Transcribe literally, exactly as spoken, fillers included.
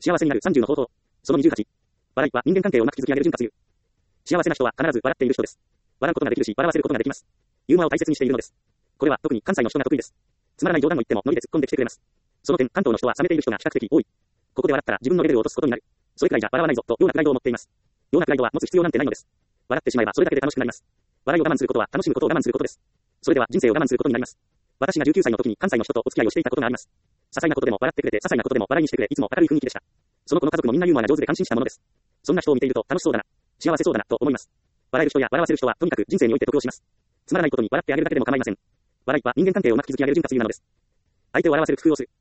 幸せになるさんじゅうの方法。そのにじゅうはち。笑いは人間関係をうまく築き上げる潤滑油。幸せな人は必ず笑っている人です。笑うことができるし、笑わせることができます。ユーモアを大切にしているのです。これは特に関西の人が得意です。つまらない冗談を言ってもノリで突っ込んできてくれます。その点、関東の人は冷めている人が比較的多い。ここで笑ったら自分のレベルを落とすことになる。それくらいじゃ笑わないぞと、ようなプライドを持っています。ようなプライドは持つ必要なんてないのです。笑ってしまえばそれだけで楽しくなります。笑いを我慢することは楽しむことを我慢することです。それでは人生を我慢することになります。私がじゅうきゅうさいの時に関西の人とお付き合いをしていたことがあります。些細なことでも笑ってくれて、些細なことでも笑いにしてくれ、いつも明るい雰囲気でした。その子の家族もみんなユーモアが上手で感心したものです。そんな人を見ていると楽しそうだな、幸せそうだなと思います。笑える人や笑わせる人はとにかく人生において得をします。つまらないことに笑ってあげるだけでも構いません。笑いは人間関係をうまく築き上げる潤滑油なのです。相手を笑わせる工夫をする。